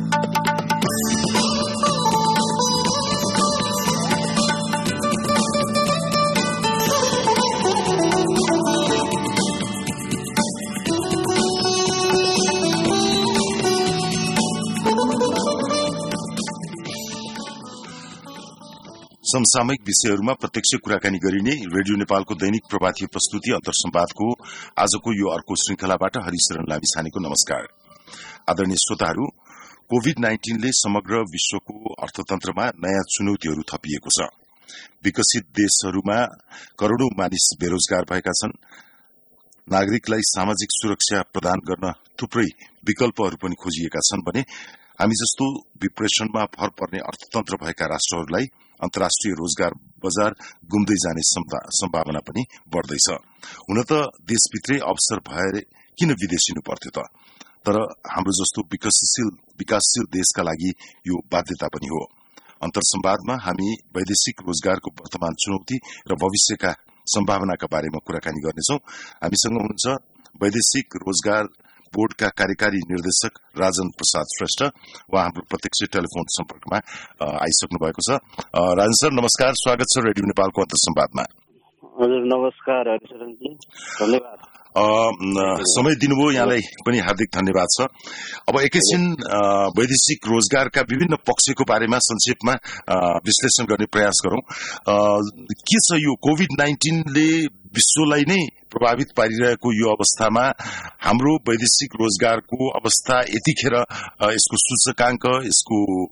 समसामयिक विषयहरूमा प्रत्यक्ष कुराकानी गरिने रेडियो नेपालको दैनिक प्रभातीय प्रस्तुति अन्तरसंवादको आजको यो अर्को श्रृंखलाबाट हरिशरण लामिछानेको नमस्कार। आदरणीय श्रोताहरू, कोभिड-19 ले समग्र विश्वको अर्थतन्त्रमा नयाँ चुनौतीहरू थपिएको छ। विकसित देशहरूमा करोड़ौं मानिस बेरोजगार भएका छन्। नागरिकलाई सामाजिक सुरक्षा प्रदान गर्न थुप्रै विकल्पहरू पनि खोजिएका छन् भने हामी जस्तो विप्रेषणमा भर पर्ने अर्थतन्त्र भएका राष्ट्रहरूलाई अन्तर्राष्ट्रिय रोजगार बजार गुम्दै जाने सम्भावना पनि बढ़दैछ। हुन त देशभित्रै अवसर भए किन विदेशिनु पर्थ्यो त? तर हाम्रो जस्तो विकासशील देशका लागि यो बाध्यता पनि हो। अन्तरसंवादमा हामी वैदेशिक रोजगारको वर्तमान चुनौती र भविष्यका सम्भावनाका बारेमा कुराकानी गर्नेछौं। हामीसँग हुनुहुन्छ वैदेशिक रोजगार बोर्डका कार्यकारी निर्देशक राजन प्रसाद श्रेष्ठ। उहाँ हाम्रो प्रत्यक्ष टेलिफोन सम्पर्कमा आइसक्नु भएको छ। राजन सर, नमस्कार, स्वागत छ रेडियो नेपालको अन्तरसंवादमा। हजुर, नमस्कार हरिशरणजी, धन्यवाद। समय दिनुभयो, यहाँलाई पनि हार्दिक धन्यवाद छ। अब एकैछिन वैदेशिक रोजगारका विभिन्न पक्षको बारेमा संक्षेपमा विश्लेषण गर्ने प्रयास गरौं। के छ यो कोभिड-19 ले विश्वलाई नै प्रभावित पारिरहेको यो अवस्थामा हाम्रो वैदेशिक रोजगारको अवस्था यतिखेर, यसको सूचकाङ्क, यसको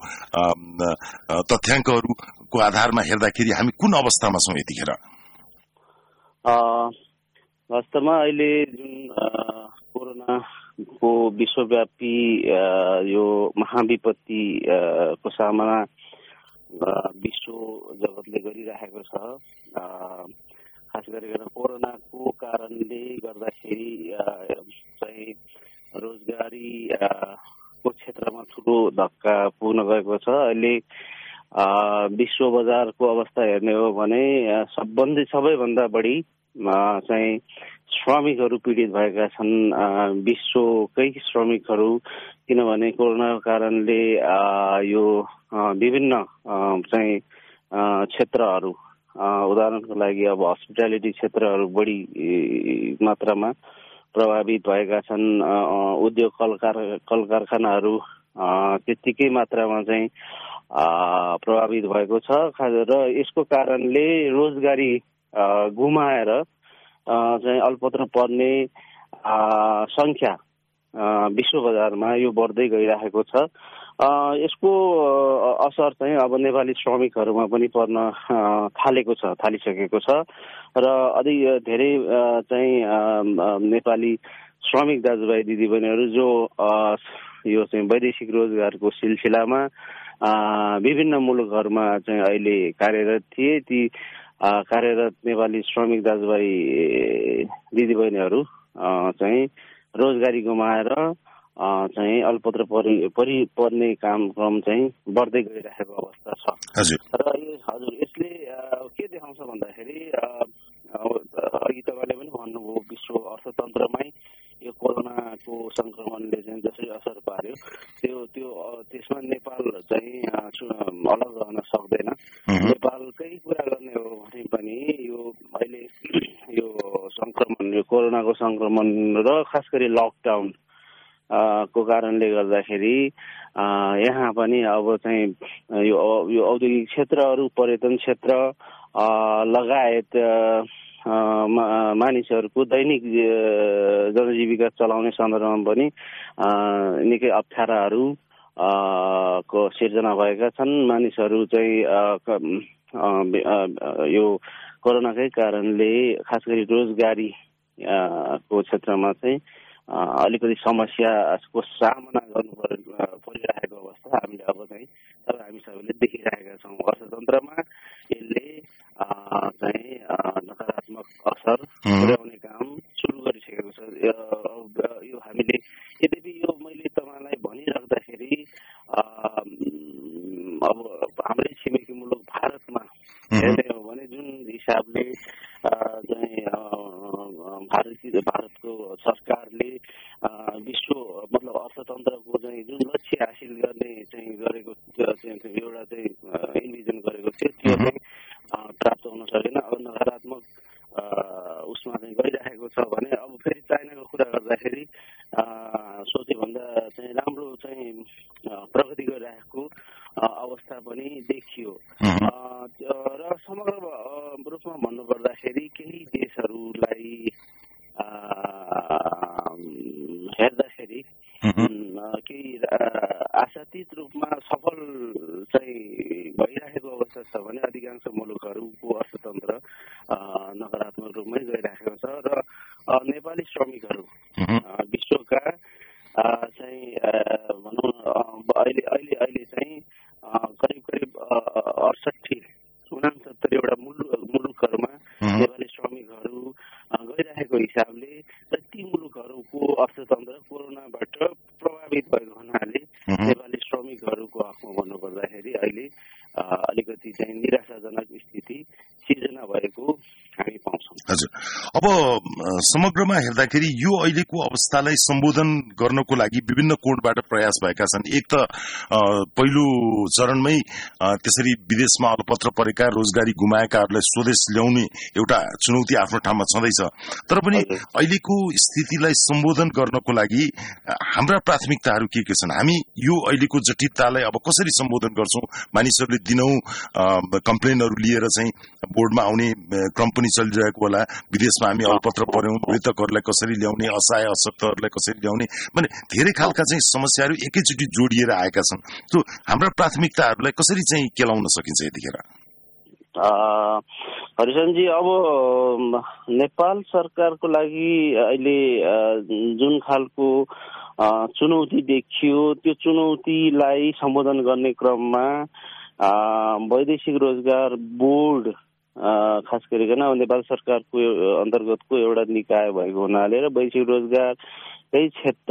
तथ्याङ्कहरूको आधारमा हेर्दाखेरि हामी कुन अवस्थामा छौं यतिखेर? वास्तवमा अहिले जुन कोरोनाको विश्वव्यापी यो महाविपत्ति को सामना विश्व जगतले गरिरहेको छ, खास गरिकन कोरोनाको कारणले गर्दाखेरि चाहिँ रोजगारी को क्षेत्रमा ठूलो धक्का पुग्न गएको छ। अहिले विश्व बजारको अवस्था हेर्ने हो भने सबैभन्दा बढी चाहिँ श्रमिकहरू पीडित भएका छन्, विश्वकै श्रमिकहरू। किनभने कोरोनाको कारणले यो विभिन्न चाहिँ क्षेत्रहरू, उदाहरणको लागि अब हस्पिटालिटी क्षेत्रहरू बढी मात्रामा प्रभावित भएका छन्। उद्योग कल कारखानाहरू त्यतिकै मात्रामा चाहिँ प्रभावित भएको छ र यसको कारणले रोजगारी गुमाएर चाहिँ अल्पत्र पर्ने संख्या विश्व बजारमा यो बढ्दै गइरहेको छ। यसको असर चाहिँ अब नेपाली श्रमिकहरूमा पनि पर्न थालिसकेको छ र अधिक धेरै चाहिँ नेपाली श्रमिक दाजुभाइ दिदीबहिनीहरू जो यो चाहिँ वैदेशिक रोजगारको सिलसिलामा विभिन्न मुलुकहरूमा चाहिँ अहिले कार्यरत थिए, ती कार्यरत नेपाली श्रमिक दाजुभाइ दिदीबहिनीहरू चाहिँ रोजगारी गुमाएर चाहिँ अल्पत्र पर्ने क्रम चाहिँ बढ्दै गइरहेको अवस्था छ। र हजुर, यसले के देखाउँछ भन्दाखेरि अघि तपाईँले पनि भन्नुभयो, विश्व अर्थतन्त्रमै यो कोरोनाको संक्रमणले चाहिँ जसरी असर पार्यो त्यसमा नेपाल चाहिँ अलग रहन सक्दैन। नेपालकै कुरा गर्ने हो भने पनि यो अहिले यो संक्रमण, यो कोरोनाको संक्रमण र खास गरी लकडाउन को कारणले गर्दाखेरि यहाँ पनि अब चाहिँ यो औद्योगिक क्षेत्रहरू, पर्यटन क्षेत्र लगायत मानिसहरूको दैनिक जनजीविका चलाउने सन्दर्भमा पनि निकै अप्ठ्याराहरू को सिर्जना भएका छन्। मानिसहरू चाहिँ यो कोरोनाकै कारणले खास गरी रोजगारी को क्षेत्रमा चाहिँ अलिकति समस्याको सामना गर्नु परिरहेको अवस्था हामीले अब चाहिँ हामी सबैले देखिरहेका छौँ। अर्थतन्त्रमा यसले चाहिँ नकारात्मक असर पुर्याउने काम सुरु गरिसकेको छ। यो हामीले यद्यपि यो मैले तपाईँलाई भनिराख्दाखेरि अब हाम्रै छिमेकी मुलुक भारतमा हेर्ने हो भने जुन हिसाबले चाहिँ भारतको सरकारले विश्व मतलब अर्थतन्त्रको चाहिँ जुन लक्ष्य हासिल गर्ने चाहिँ प्रगति गरिरहेको अवस्था पनि देखियो। र समग्र रूपमा भन्नुपर्दाखेरि केही देशहरूलाई हेर्दाखेरि केही आशातीत रूपमा सफल चाहिँ भइरहेको अवस्था छ भने अधिकांश मुलुकहरूको अर्थतन्त्र नकारात्मक रूपमै गइरहेको छ र नेपाली श्रमिकहरू विश्वका चाहिँ भनौँ अहिले चाहिँ करिब 68-69 वटा मुलुकहरूमा नेपाली श्रमिकहरू गइरहेको हिसाबले र ती मुलुकहरूको अर्थतन्त्र कोरोनाबाट प्रभावित भएको हुनाले नेपाली श्रमिकहरूको हकमा भन्नुपर्दाखेरि अहिले अलिकति चाहिँ निराशाजनक स्थिति सिर्जना भएको हामी पाउँछौँ। हजुर, अब समग्रमा हेर्दाखेरि यो अहिलेको अवस्थालाई सम्बोधन गर्नको लागि विभिन्न कोणबाट प्रयास भएका छन्। एक त पहिलो चरणमै त्यसरी विदेशमा अलपत्र परेका रोजगारी गुमाएकाहरूलाई स्वदेश ल्याउने एउटा चुनौती आफ्नो ठाउँमा छँदैछ। तर पनि अहिलेको स्थितिलाई सम्बोधन गर्नको लागि हाम्रा प्राथमिकताहरू के छन्? हामी यो अहिलेको जटिलतालाई अब कसरी सम्बोधन गर्छौं? मानिसहरूले दिनौं कम्प्लेनहरू लिएर चाहिँ बोर्डमा आउने क्रम पनि चलिरहेको होला। विदेशमा हामी अलपत्र पर्यौं, मृतकहरूलाई कसरी ल्याउने, असहाय अशक्तहरूलाई कसरी ल्याउने, भने धेरै खालका चाहिँ समस्याहरू एकैचोटि जोडिएर आएका छन्। सो हाम्रा प्राथमिकताहरूलाई कसरी चाहिँ केलाउन सकिन्छ यतिखेर? हरिशनजी, अब नेपाल सरकारको लागि अहिले जुन खालको चुनौती देखियो त्यो चुनौतीलाई सम्बोधन गर्ने क्रममा वैदेशिक रोजगार बोर्ड खास गरिकन नेपाल सरकारको अन्तर्गतको एउटा निकाय भएको हुनाले र वैदेशिक रोजगारकै क्षेत्र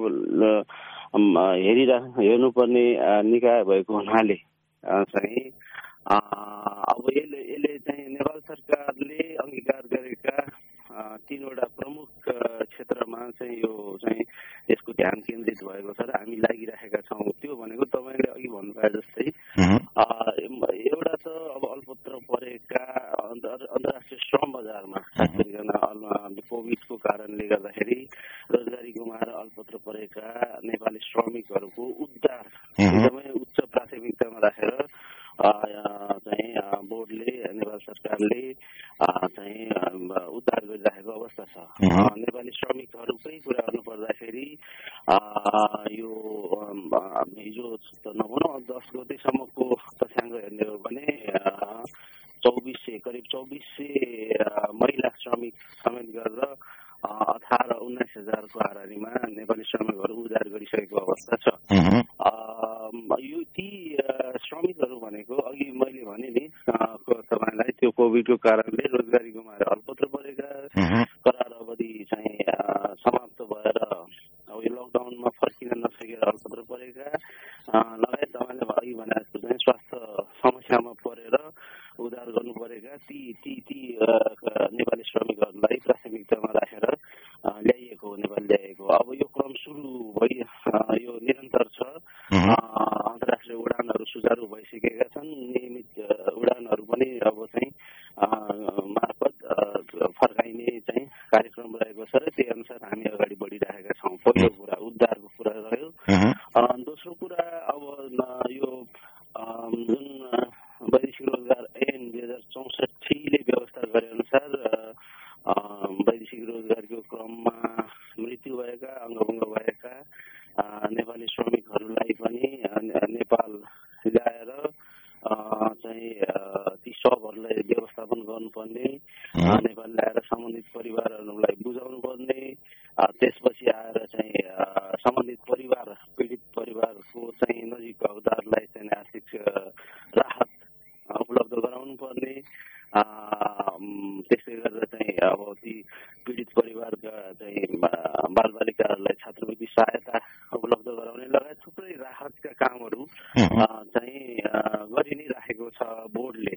हेर्नुपर्ने निकाय भएको हुनाले चाहिँ अब यसले चाहिँ नेपाल सरकारले अंगीकार गरेका 3 वटा प्रमुख क्षेत्रमा चाहिँ यो चाहिँ यसको ध्यान केन्द्रित भएको छ र हामी लागिरहेका छौँ। त्यो भनेको तपाईँले अघि भन्नुभए जस्तै एउटा त अब अल्पत्र परेका अन्तर्राष्ट्रिय श्रम बजारमा खास गरिकन कोभिडको कारणले गर्दाखेरि रोजगारी गुमाएर अल्पत्र परेका नेपाली श्रमिकहरूको उद्धार एकदमै उच्च प्राथमिकतामा राखेर चाहिँ बोर्डले नेपाल सरकारले चाहिँ उद्धार गरिरहेको अवस्था छ। नेपाली श्रमिकहरूकै कुरा गर्नु पर्दाखेरि यो हिजो त नभनौँ 10 गतेसम्मको तथ्याङ्क हेर्ने हो भने करिब 2400 महिला श्रमिक समेत गरेर 18-19 हजारको हाराहारीमा नेपाली श्रमिकहरू उद्धार गरिसकेको अवस्था छ। यो ती श्रमिकहरू भनेको अघि मैले भने नि तपाईँलाई त्यो कोभिडको कारणले रोजगारी गुमाएर अल्पत्र परेका, करार अवधि चाहिँ समाप्त भएर अब यो लकडाउनमा फर्किन नसकेर अल्पत्र परेका लगायत तपाईँले अघि भने जस्तो चाहिँ स्वास्थ्य समस्यामा परेर उद्धार गर्नु परेका ती नेपाली श्रमिकहरूलाई प्राथमिकतामा राखेर ल्याइएको नेपाल ल्याइएको। अब यो क्रम सुरु भइ यो निरन्तर छ। अन्तर्राष्ट्रिय उडानहरू सुचारू भइसकेका छन्। नियमित उडानहरू पनि अब चाहिँ मार्फत फर्काइने चाहिँ कार्यक्रम रहेको छ र त्यही अनुसार हामी अगाडि बढिरहेका छौँ। पहिलो कुरा उद्धारको कुरा रह्यो। दोस्रो कुरा अब यो जुन वैदेशिक रोजगार ऐन 2064ले व्यवस्था गरे अनुसार वैदेशिक रोजगारको क्रममा मृत्यु भएका, अङ्गभङ्ग भएका नेपाली श्रमिकहरूलाई पनि नेपाल ल्याएर चाहिँ ती शवहरूलाई व्यवस्थापन गर्नुपर्ने, नेपाल ल्याएर सम्बन्धित परिवारहरूलाई बुझाउनु पर्ने, त्यसपछि आएर चाहिँ सम्बन्धित परिवार पीडित परिवारको चाहिँ नजिकको हकदारलाई चाहिँ आर्थिक राहत उपलब्ध गराउनु पर्ने, त्यसै गरेर चाहिँ अब ती पीडित परिवारका चाहिँ बालबालिकाहरूलाई छात्रवृत्ति सहायता उपलब्ध गराउने लगायत थुप्रै राहतका कामहरू चाहिँ गरि नै राखेको छ बोर्डले।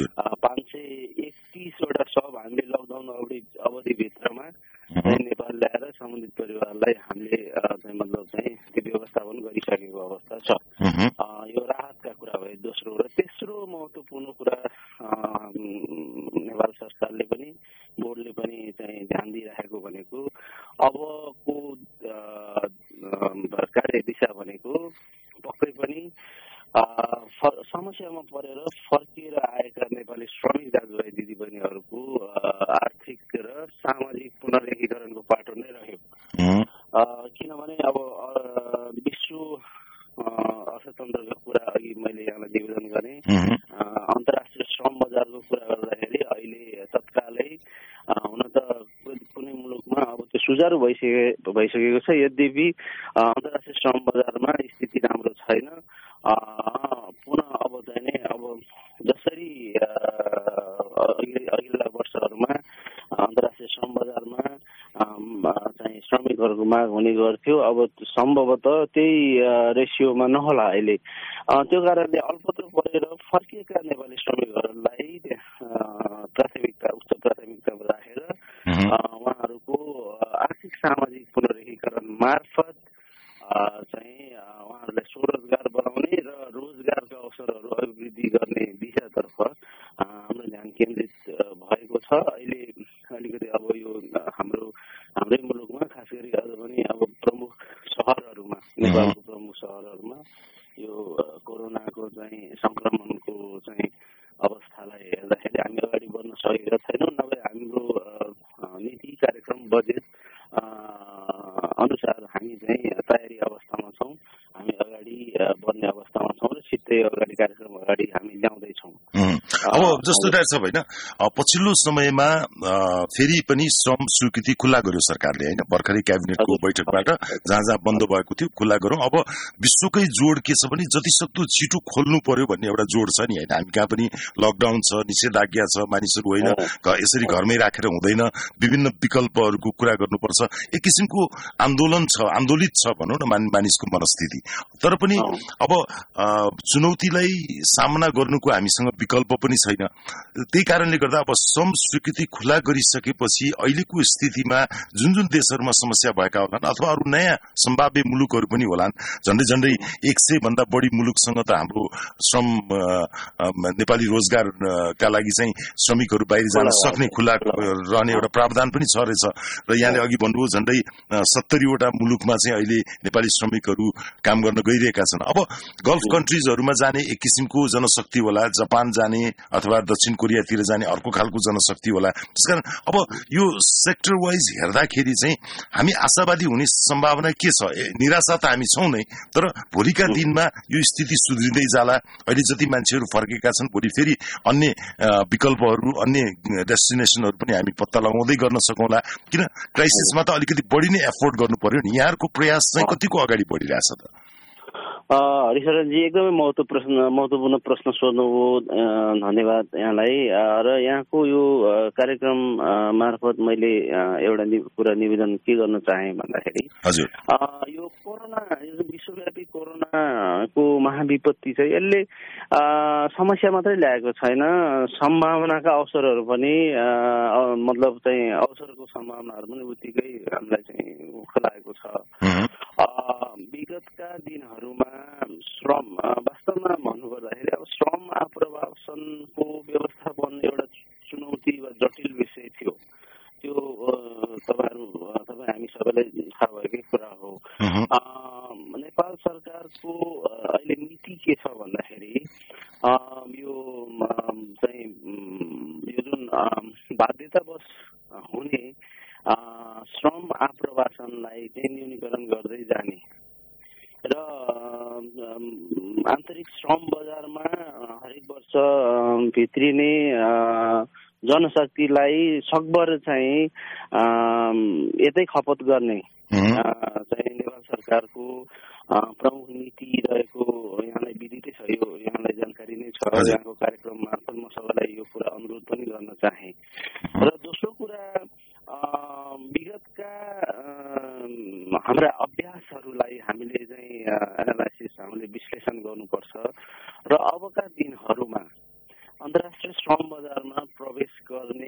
531 वटा सब हामीले लकडाउन अवधिभित्रमा नेपाल ल्याएर सम्बन्धित परिवारलाई हामीले चाहिँ मतलब चाहिँ त्यो व्यवस्थापन गरिसकेको अवस्था छ। यो राहतका कुरा भए दोस्रो। र तेस्रो महत्त्वपूर्ण कुरा नेपाल सरकारले पनि बोर्डले पनि चाहिँ ध्यान दिइरहेको भनेको अबको कार्य दिशा भनेको भनेको पक्कै पनि समस्यामा परेर फर्किएर आएका नेपाली श्रमिक दाजुभाइ दिदीबहिनीहरूको आर्थिक र सामाजिक पुनर्एकीकरणको पाटो नै रह्यो। किनभने अब विश्व अर्थतन्त्रको कुरा अघि मैले यहाँलाई निवेदन गरेँ, अन्तर्राष्ट्रिय श्रम बजारको कुरा गर्दाखेरि अहिले तत्कालै हुन त कुनै मुलुकमा अब त्यो सुचारू भइसकेको छ, यद्यपि अन्तर्राष्ट्रिय श्रम बजारमा स्थिति राम्रो छैन। पुनः अब चाहिँ अब जसरी अघिल्ला वर्षहरूमा अन्तर्राष्ट्रिय श्रम बजारमा चाहिँ श्रमिकहरूको माग हुने गर्थ्यो, अब सम्भवतः त्यही रेसियोमा नहोला अहिले। त्यो कारणले अल्पत्र परेर फर्किएका नेपाली श्रमिकहरूलाई उच्च प्राथमिकतामा राखेर उहाँहरूको आर्थिक सामाजिक पुनर्एकीकरण मार्फत चाहिँ उहाँहरूलाई स्वरोजगार बनाउने र रोजगारका अवसरहरू अभिवृद्धि गर्ने दिशातर्फ हाम्रो ध्यान केन्द्रित भएको छ। अहिले अलिकति अब यो हाम्रै मुलुकमा खास गरी अझ पनि अब प्रमुख सहरहरूमा, नेपालको प्रमुख सहरहरूमा यो कोरोनाको चाहिँ संक्रमणको चाहिँ अवस्थालाई हेर्दाखेरि हामी अगाडि बढ्न सकेका छैनौँ। नभए हाम्रो नीति कार्यक्रम बजेट अनुसार हामी चाहिँ तयारी अवस्थामा छौँ, हामी अगाडि बढ्ने अवस्थामा छौँ र छिट्टै अगाडि कार्यक्रम अगाडि हामी ल्याउँदैछौँ। अब जस्तो छ होइन, पछिल्लो समयमा फेरि पनि श्रम स्वीकृति खुल्ला गर्यो सरकारले होइन, भर्खरै क्याबिनेटको बैठकबाट जहाँ बन्द भएको थियो खुल्ला गरौँ। अब विश्वकै जोड के छ भने जति सक्दो छिटो खोल्नु पर्यो भन्ने एउटा जोड छ नि होइन। हामी कहाँ पनि लकडाउन छ, निषेधाज्ञा छ, मानिसहरू होइन यसरी घरमै राखेर हुँदैन, विभिन्न विकल्पहरूको कुरा गर्नुपर्छ। एक किसिमको आन्दोलित छ भनौँ न मानिसको मनस्थिति। तर पनि अब चुनौतीलाई सामना गर्नुको हामीसँग विकल्प पनि छैन। त्यही कारणले गर्दा अब श्रम स्वीकृति खुला गरिसकेपछि अहिलेको स्थितिमा जुन जुन देशहरूमा समस्या भएका होलान् अथवा अरू नयाँ सम्भाव्य मुलुकहरू पनि होलान्, झन्डै 100 भन्दा बढी मुलुकसँग त हाम्रो श्रम नेपाली रोजगारका लागि चाहिँ श्रमिकहरू बाहिर जान सक्ने खुला रहने एउटा प्रावधान पनि छ रहेछ। र यहाँले अघि भन्नुभयो झन्डै 70वटा मुलुकमा चाहिँ अहिले नेपाली श्रमिकहरू काम गर्न गइरहेका छन्। अब गल्फ कन्ट्रिजहरूमा जाने एक किसिमको जनशक्ति होला, जापान जाने अथवा दक्षिण कोरियातिर जाने अर्को खालको जनशक्ति होला। त्यसकारण अब यो सेक्टर वाइज हेर्दाखेरि चाहिँ हामी आशावादी हुने सम्भावना के छ? निराशा त हामी छौँ नै, तर भोलिका दिनमा यो स्थिति सुध्रिँदै जाला। अहिले जति मान्छेहरू फर्केका छन्, भोलि फेरि अन्य विकल्पहरू, अन्य डेस्टिनेसनहरू पनि हामी पत्ता लगाउँदै गर्न सकौँला। किन क्राइसिसमा त अलिकति बढी नै एफोर्ड गर्नु पर्यो नि। यहाँहरूको प्रयास चाहिँ कतिको अगाडि बढिरहेछ त? हरिशरणजी, एकदमै महत्त्वपूर्ण प्रश्न सोध्नुभयो, धन्यवाद यहाँलाई। र यहाँको यो कार्यक्रम मार्फत मैले एउटा कुरा निवेदन के गर्न चाहे भन्दाखेरि यो कोरोना, विश्वव्यापी कोरोनाको महाविपत्ति चाहिँ यसले समस्या मात्रै ल्याएको छैन, सम्भावनाका अवसरहरू पनि मतलब चाहिँ अवसरको सम्भावनाहरू पनि उत्तिकै हामीलाई चाहिँ खुलाएको छ। विगतका दिनहरूमा श्रम वास्तवमा भन्नुपर्दाखेरि अब श्रम आप्रवासनको व्यवस्थापन एउटा चुनौती वा जटिल विषय थियो। त्यो तपाईँ हामी सबैलाई थाहा भएकै कुरा हो। नेपाल सरकारको अहिले नीति के छ भन्दाखेरि यो चाहिँ यो जुन बाध्यतावश हुने श्रम आप्रवासनलाई चाहिँ न्यूनीकरण गर्दै जाने र आन्तरिक श्रम बजारमा हरेक वर्ष भित्रिने जनशक्तिलाई सकभर चाहिँ यतै खपत गर्ने चाहिँ नेपाल सरकारको प्रमुख नीति रहेको यहाँलाई विदितै छ, यो यहाँलाई जानकारी नै छ। यहाँको कार्यक्रम मार्फत म सबैलाई यो कुरा अनुरोध पनि गर्न चाहे। र दोस्रो कुरा, विगतका हाम्रा अभ्यासहरूलाई हामीले चाहिँ एनालाइसिस, हामीले विश्लेषण गर्नुपर्छ र अबका दिनहरूमा अन्तर्राष्ट्रिय श्रम बजारमा प्रवेश गर्ने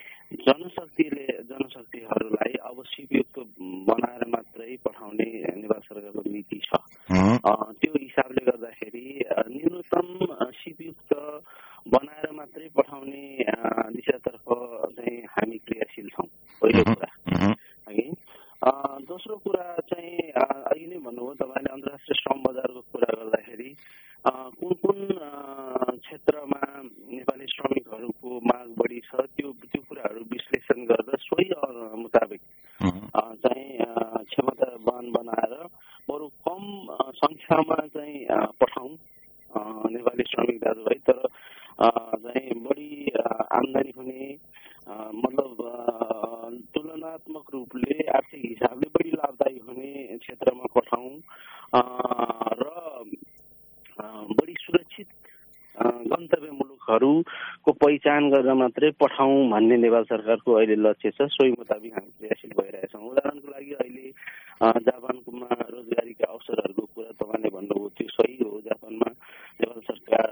जनशक्तिहरूलाई अब सिपयुक्त बनाएर मात्रै पठाउने नेपाल सरकारको नीति छ। त्यो हिसाबले गर्दाखेरि न्यूनतम सिपयुक्त बनाएर मात्रै पठाउने दिशातर्फ चाहिँ हामी क्रियाशील छौँ, पहिलो कुरा। दोस्रो कुरा चाहिँ अघि नै भन्नुभयो तपाईँले, अन्तर्राष्ट्रिय श्रम बजारको कुरा गर्दाखेरि कुन कुन क्षेत्रमा नेपाली श्रमिकहरूको माग बढी छ त्यो कुराहरू विश्लेषण गरेर सोही मुताबिक चाहिँ क्षमतावान बनाएर बरु कम संख्यामा चाहिँ पठाउँ नेपाली श्रमिक दाजुभाइ, तर चाहिँ बढी आम्दानी हुने मतलब तुलनात्मक रूपले आर्थिक हिसाबले बढी लाभदायी हुने क्षेत्रमा पठाउँ र बढी सुरक्षित गन्तव्य मुलुकहरूको पहिचान गरेर मात्रै पठाउँ भन्ने नेपाल सरकारको अहिले लक्ष्य छ। सोही मुताबिक हामी क्रियाशील भइरहेछौँ। उदाहरणको लागि अहिले जापानमा रोजगारीका अवसरहरूको कुरा तपाईँले भन्नुभयो, त्यो सही हो। जापानमा नेपाल सरकार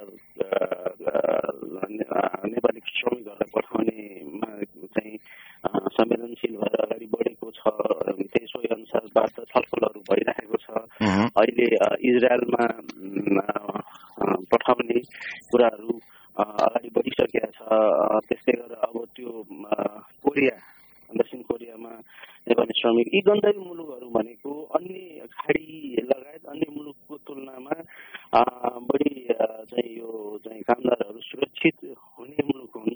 नेपाली श्रमिकहरूलाई पठाउनेमा चाहिँ संवेदनशील भएर अगाडि बढेको छ। त्यही सोही अनुसारबाट छलफलहरू भइरहेको छ। अहिले इजरायलमा पठाउने कुराहरू अगाडि बढिसकेका छ। त्यस्तै गरेर अब त्यो कोरिया, दक्षिण कोरियामा नेपाली श्रमिक, यी गन्तव्य मुलुकहरू भनेको अन्य खाडी लगायत अन्य मुलुकको तुलनामा बढी चाहिँ यो चाहिँ कामदारहरू सुरक्षित हुने मुलुक हुन्,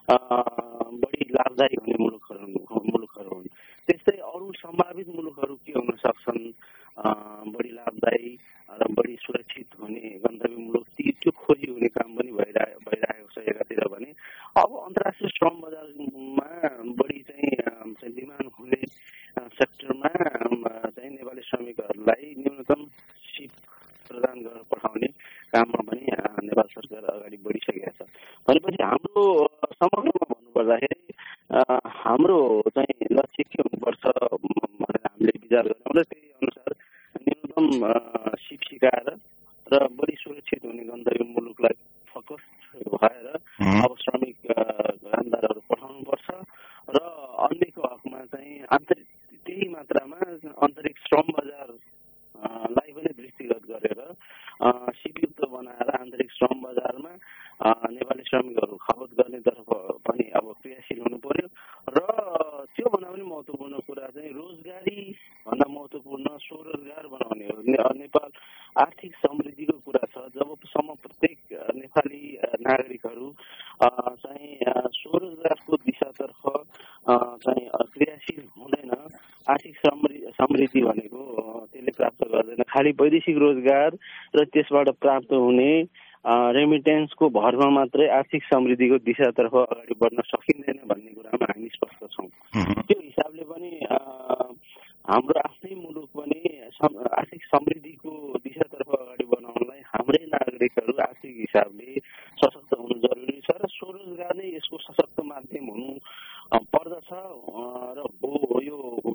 बढी लाभदायी हुने मुलुकहरू हुन्। त्यस्तै अरू सम्भावित मुलुकहरू के हुन सक्छन् बढी लाभदायी र बढी सुरक्षित हुने गन्तव्य मुलुक, त्यो खोजी हुने काम पनि भइरहेको छ एकातिर भने। अब अन्तर्राष्ट्रिय श्रम बजारमा बढी चाहिँ डिमान्ड हुने सेक्टरमा चाहिँ नेपाली श्रमिकहरूलाई न्यूनतम सिप प्रदान गरेर पठाउने काममा पनि नेपाल सरकार अगाडि बढिसकेका छ। भनेपछि हाम्रो समग्रमा भन्नुपर्दाखेरि हाम्रो चाहिँ लक्ष्य के हुनुपर्छ भनेर हामीले विचार गर्यौँ र त्यही अनुसार न्यूनतम सिप सिकाएर र बढी सुरक्षित हुने गन्तव्य मुलुकलाई फोकस भएर अब श्रमिक कामदारहरू पठाउनुपर्छ र अन्यको हकमा चाहिँ त्यही मात्रामा आन्तरिक श्रम बजारलाई पनि दृष्टिगत गरेर सिपयुक्त बनाएर आन्तरिक श्रम बजारमा नेपाली श्रमिकहरू खपत गर्नेतर्फ पनि अब क्रियाशील हुनु पर्यो। र त्योभन्दा पनि महत्त्वपूर्ण कुरा चाहिँ रोजगारी भन्दा महत्त्वपूर्ण स्वरोजगार बनाउने हो। नेपाल आर्थिक समृद्धिको कुरा छ। जबसम्म प्रत्येक नेपाली नागरिकहरू चाहिँ स्वरोजगारको दिशातर्फ चाहिँ क्रियाशील हुँदैन, आर्थिक समृद्धि भनेको त्यसले प्राप्त गर्दैन। खालि वैदेशिक रोजगार र त्यसबाट प्राप्त हुने रेमिटेन्सको भरमा मात्रै आर्थिक समृद्धिको दिशातर्फ अगाडि बढ्न सकिँदैन भन्ने कुरामा हामी स्पष्ट छौँ। त्यो हिसाबले पनि हाम्रो आफ्नै मुलुक पनि आर्थिक समृद्धिको दिशातर्फ अगाडि बढाउनलाई हाम्रै नागरिकहरू आर्थिक हिसाबले सशक्त हुनु जरुरी छ र स्वरोजगार नै यसको सशक्त माध्यम हुनु पर्दछ र यो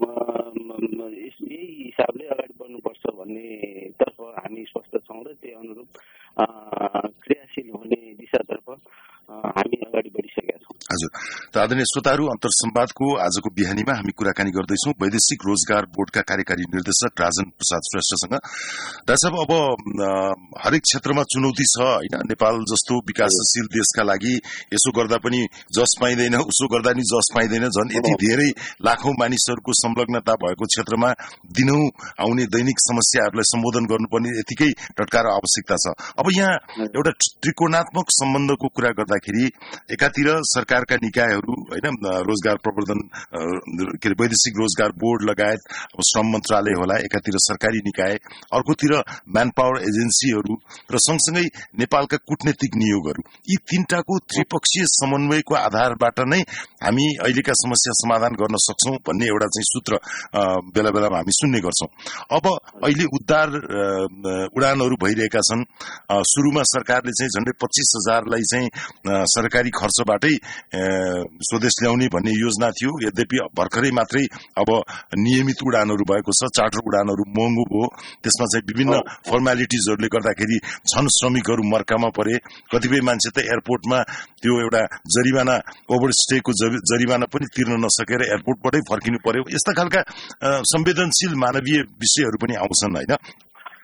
यही हिसाबले अगाडि बढ्नुपर्छ भन्नेतर्फ हामी स्पष्ट छौँ र त्यही अनुरूप क्रियाशील हुने दिशातर्फ हामी अगाडि बढिसकेका छौँ। हजुर, त आदरणीय श्रोताहरू, अन्तर्संवादको आजको बिहानीमा हामी कुराकानी गर्दैछौँ वैदेशिक रोजगार बोर्डका कार्यकारी निर्देशक राजन प्रसाद श्रेष्ठसँग। डाक्टर साहब, अब हरेक क्षेत्रमा चुनौती छ होइन? नेपाल जस्तो विकासशील देशका लागि यसो गर्दा पनि जस पाइँदैन, उसो गर्दा पनि जस पाइँदैन। झन् यति धेरै लाखौं मानिसहरूको संलग्नता भएको क्षेत्रमा दिनौं आउने दैनिक समस्याहरूलाई सम्बोधन गर्नुपर्ने यतिकै टटकार आवश्यकता छ। अब यहाँ एउटा त्रिकोणात्मक सम्बन्धको कुरा गर्दाखेरि एकातिर सरकारका निकायहरू होइन, रोजगार प्रवर्धन के अरे वैदेशिक रोजगार बोर्ड लगायत श्रम मन्त्रालय होला, एकातिर सरकारी निकाय, अर्कोतिर म्यान पावर एजेन्सीहरू र सँगसँगै नेपालका कूटनीतिक नियोगहरू, यी तीनटाको त्रिपक्षीय समन्वयको आधारबाट नै हामी अहिलेका समस्या समाधान गर्न सक्छौं भन्ने एउटा चाहिँ सूत्र बेला बेलामा हामी सुन्ने गर्छौं। अब अहिले उद्धार उडानहरू भइरहेका छन्। सुरुमा सरकारले चाहिँ झन्डै 25,000लाई चाहिँ सरकारी खर्चबाटै स्वदेश ल्याउने भन्ने योजना थियो। यद्यपि भर्खरै मात्रै अब नियमित उडानहरू भएको छ। चार्टर उडानहरू महँगो भयो, त्यसमा चाहिँ विभिन्न फर्मालिटिजहरूले गर्दाखेरि छन् श्रमिकहरू मर्कामा परे। कतिपय मान्छे त एयरपोर्टमा त्यो एउटा जरिवाना, ओभरस्टेको जरिवाना पनि तिर्न नसकेर एयरपोर्टबाटै फर्किनु पर्यो। यस्ता खालका संवेदनशील मानवीय विषयहरू पनि आउँछन् होइन?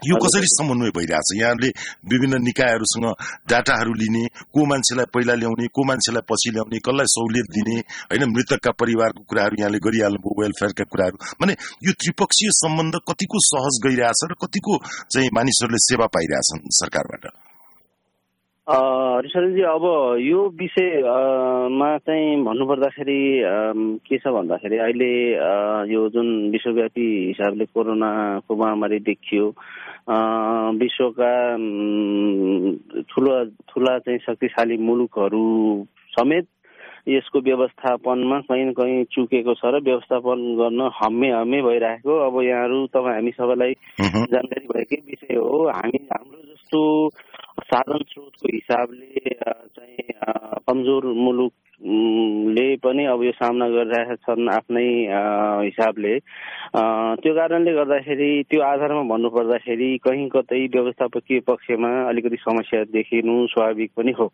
यो कसरी समन्वय भइरहेछ? यहाँले विभिन्न निकायहरूसँग डाटाहरू लिने, को मान्छेलाई पहिला ल्याउने, को मान्छेलाई पछि ल्याउने, कसलाई सहुलियत दिने, होइन, मृतकका परिवारको कुराहरू यहाँले गरिहाल्नुभयो, वेलफेयरका कुराहरू, माने यो त्रिपक्षीय सम्बन्ध कतिको सहज गइरहेछ र कतिको चाहिँ मानिसहरूले सेवा पाइरहेछन् सरकारबाट? रिसर्जी, अब यो विषयमा चाहिँ भन्नुपर्दाखेरि के छ भन्दाखेरि अहिले यो जुन विश्वव्यापी हिसाबले कोरोनाको महामारी देखियो, विश्वका ठुला चाहिँ शक्तिशाली मुलुकहरू समेत यसको व्यवस्थापनमा कहीँ न कहीँ चुकेको छ र व्यवस्थापन गर्न हम्मे भइरहेको। अब यहाँहरू तपाईँ हामी सबैलाई जानकारी भएकै विषय हो। हाम्रो जस्तो साधन स्रोतको हिसाबले चाहिँ कमजोर मुलुकले पनि अब यो सामना गरिरहेका छन् आफ्नै हिसाबले। त्यो कारणले गर्दाखेरि त्यो आधारमा भन्नुपर्दाखेरि कहीँ कतै व्यवस्थापकीय पक्षमा अलिकति समस्या देखिनु स्वाभाविक पनि हो।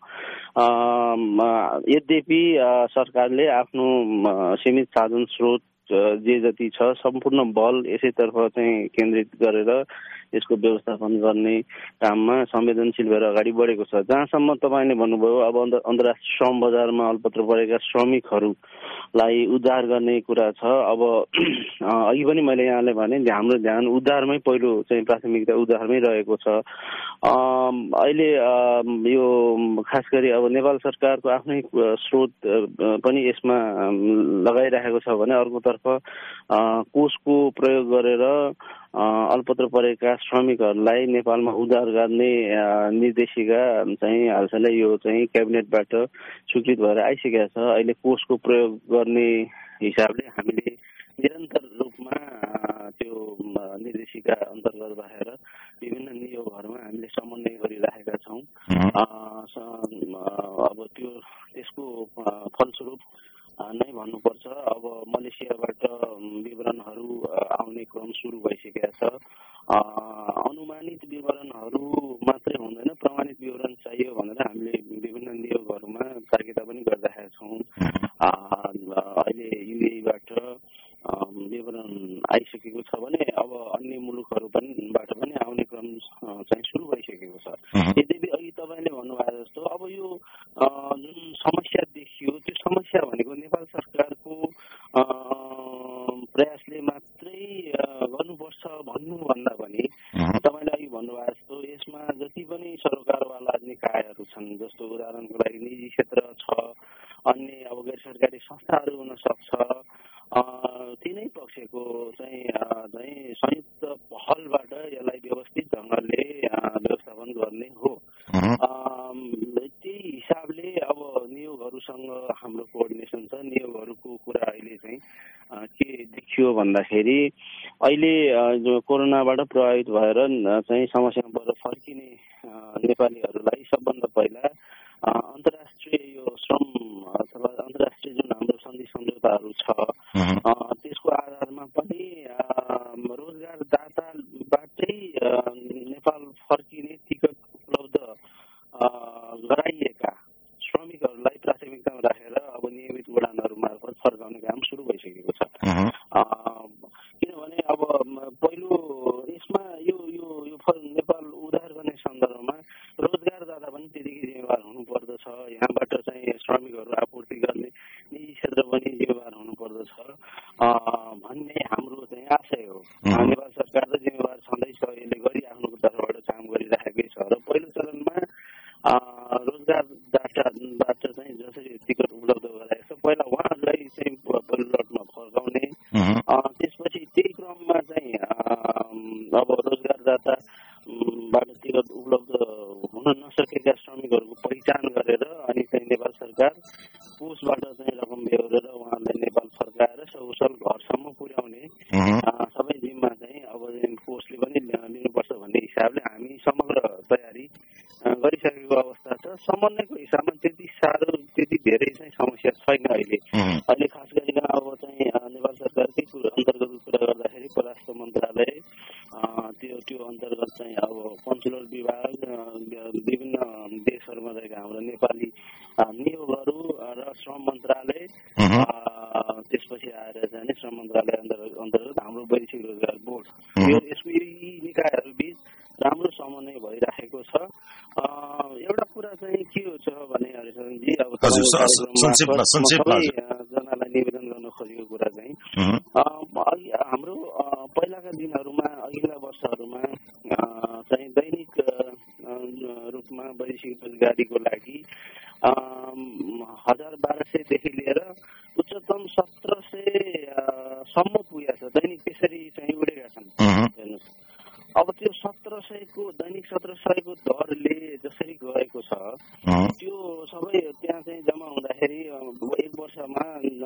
यद्यपि सरकारले आफ्नो सीमित साधन स्रोत जे जति छ सम्पूर्ण बल यसैतर्फ चाहिँ केन्द्रित गरेर यसको व्यवस्थापन गर्ने काममा संवेदनशील भएर अगाडि बढेको छ। जहाँसम्म तपाईँले भन्नुभयो अब अन्तर्राष्ट्रिय श्रम बजारमा अल्पत्र परेका श्रमिकहरूलाई उद्धार गर्ने कुरा छ। अब अघि पनि मैले यहाँलाई भने हाम्रो ध्यान उद्धारमै पहिलो चाहिँ प्राथमिकता उद्धारमै रहेको छ। अहिले यो खास गरी अब नेपाल सरकारको आफ्नै स्रोत पनि यसमा लगाइरहेको छ भने अर्कोतर्फ कोषको प्रयोग गरेर अल्पत्र परेका श्रमिकहरूलाई नेपालमा उद्धार गर्ने निर्देशिका चाहिँ हालसालै यो चाहिँ क्याबिनेटबाट स्वीकृत भएर आइसकेको छ। अहिले कोषको प्रयोग गर्ने हिसाबले हामीले निरन्तर रूपमा त्यो निर्देशिका अन्तर्गत राखेर विभिन्न नियोगहरूमा हामीले समन्वय गरिरहेका छौँ। अब त्यसको फलस्वरूप नै भन्नुपर्छ अब मलेसियाबाट विवरणहरू आउने क्रम सुरु भइसकेका छ। अनुमानित विवरणहरू मात्रै हुँदैन, प्रमाणित विवरण चाहियो भनेर हामीले विभिन्न नियोगहरूमा तालिका पनि गरिरहेका छौँ। अहिले युएईबाट विवरण आइसकेको छ भने अब अन्य मुलुकहरूबाट पनि आउने क्रम चाहिँ सुरु भइसकेको छ। यद्यपि अघि तपाईँले भन्नुभएको जस्तो अब यो जुन समस्या देखियो त्यो समस्या भनेको नेपाल सरकारको प्रयासले मात्रै गर्नुपर्छ भन्नुभन्दा पनि तपाईँले अघि भन्नुभएको जस्तो यसमा जति पनि सरोकारवाला निकायहरू छन्, जस्तो उदाहरणको लागि निजी क्षेत्र छ, अन्य अब गैर सरकारी संस्थाहरू हुन सक्छ, तिनै पक्षको चाहिँ संयुक्त पहलबाट यसलाई व्यवस्थित ढङ्गले व्यवस्थापन गर्ने हो। त्यही हिसाबले अब नियोगहरूसँग हाम्रो कोअर्डिनेसन छ। नियोगहरूको कुरा अहिले चाहिँ के देखियो भन्दाखेरि अहिले जो कोरोनाबाट प्रभावित भएर चाहिँ समस्याबाट फर्किने नेपालीहरूलाई सबभन्दा पहिला अन्तर्राष्ट्रिय यो श्रम अथवा अन्तर्राष्ट्रिय जुन हाम्रो सन्धि सम्झौताहरू छ त्यसको आधारमा पनि रोजगारदाताबाटै नेपाल फर्किने टिकट उपलब्ध गराइएका श्रमिकहरूलाई प्राथमिकतामा राखेर अब नियमित उडानहरू मार्फत फर्काउने काम सुरु भइसकेको छ। किनभने अब पहिलो यसमा यो नेपाल उद्धार गर्ने सन्दर्भमा रोजगारदाता पनि त्यतिकै जिम्मेवार हुनुपर्दछ। यहाँबाट चाहिँ श्रमिकहरू आपूर्ति गर्ने निजी क्षेत्र पनि जिम्मेवार हुनुपर्दछ भन्ने हाम्रो चाहिँ आशय हो। नेपाल सरकार त जिम्मेवार छँदैछ, यसले गरिआफ्नो तर्फबाट काम गरिराखेकै छ र पहिलो चरणमा रोजगारदाताबाट चाहिँ जसरी टिकट उपलब्ध गराएको छ पहिला उहाँहरूलाई चाहिँ पहिलो लटमा फर्काउने, त्यसपछि त्यही क्रममा चाहिँ अब रोजगारदाताबाट टिकट उपलब्ध हुन नसकेका श्रमिकहरूको पहिचान गरेर अनि चाहिँ नेपाल सरकार कोषबाट चाहिँ रकम बेहोरेर उहाँहरूलाई नेपाल फर्काएर सकुशल घरसम्म पुर्याउने सबै जिम्मा चाहिँ अब कोषले पनि लिनुपर्छ भन्ने हिसाबले हामी समग्र तयारी गरिसकेको अवस्था छ। समन्वयको हिसाबमा त्यति धेरै चाहिँ समस्या छैन अहिले खास गरिकन अब चाहिँ नेपाल सरकारकै अन्तर्गत कुरा गर्दाखेरि परराष्ट्र मन्त्रालय त्यो अन्तर्गत चाहिँ अब कन्सुलर विभाग विभिन्न देशहरूमा रहेका हाम्रो नेपाली नियोगहरू र श्रम मन्त्रालय त्यसपछि आएर चाहिँ श्रम मन्त्रालय अन्तर्गत हाम्रो वैदेशिक रोजगार बोर्ड यी निकायहरू बीच छ। एउटा कुरा चाहिँ के छ भने हरिशरणजी, अब जनालाई निवेदन गर्न खोजेको कुरा चाहिँ हाम्रो पहिलाका दिनहरूमा, अघिल्ला वर्षहरूमा चाहिँ दैनिक रूपमा वैदेशिक रोजगारीको लागि 1200 देखि लिएर उच्चतम 1700 सम्म पुगेको छ। दैनिक त्यसरी चाहिँ उडेका छन्। हेर्नुहोस्, अब त्यो 1700 को दैनिक 1700 को दरले जसरी गएको छ, त्यो सबै त्यहाँ चाहिँ जम्मा हुँदाखेरि एक वर्षमा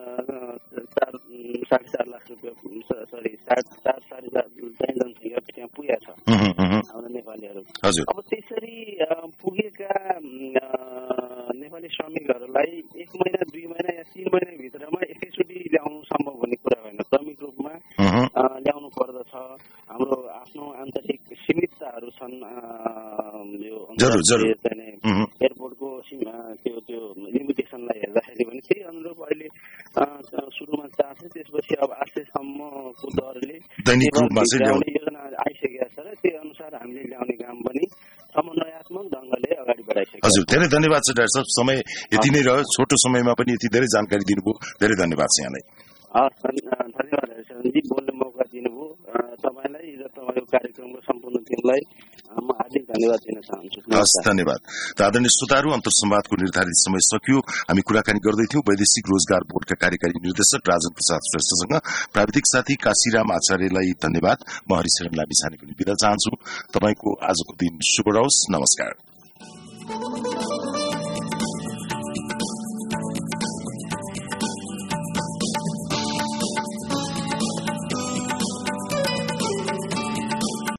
4.5 लाख रुपियाँ, सरी 4.5 चाहिँ जनसङ्ख्या त्यहाँ पुगेको छ हाम्रो नेपालीहरू। अब त्यसरी पुगेका नेपाली श्रमिकहरूलाई 1 महिना, 2 महिना या 3 महिना भित्रमा एकैचोटि ल्याउनु सम्भव हुने कुरा होइन। क्रमिक रूपमा ल्याउनु पर्दछ। हाम्रो आफ्नो आन्तरिक सीमितताहरू छन्। यो एयरपोर्टको त्यो लिमिटेसनलाई हेर्दाखेरि पनि त्यही अनुरूप अहिले सुरुमा 400, त्यसपछि अब 800 सम्मको दरले योजना आइसकेका छ र त्यही अनुसार हामीले ल्याउने काम पनि समन्वयात्मक ढङ्गले अगाडि बढाइसकेको छ। हजुर, धेरै धन्यवाद छ डाक्टर साहब। समय यति नै रह्यो, छोटो समयमा पनि यति धेरै जानकारी दिनुभयो, धेरै धन्यवाद छ यहाँलाई। धन्यवाद हरिशरणजी, बोल्ने मौका दिनुभयो। तपाईँलाई र तपाईँको कार्यक्रमको सम्पूर्ण टिमलाई म हार्दिक धन्यवाद दिन चाहन्छु। हस्, धन्यवाद। आदरणीय श्रोताहरू, अन्तर्संवादको निर्धारित समय सकियो। हामी कुराकानी गर्दैथ्यौं वैदेशिक रोजगार बोर्डका कार्यकारी निर्देशक राजन प्रसाद श्रेष्ठसँग। प्राविधिक साथी काशीराम आचार्यलाई धन्यवाद। म हरिशरण लामिछाने पनि बिदा चाहन्छु। तपाईको आजको दिन शुभ रहोस्। नमस्कार।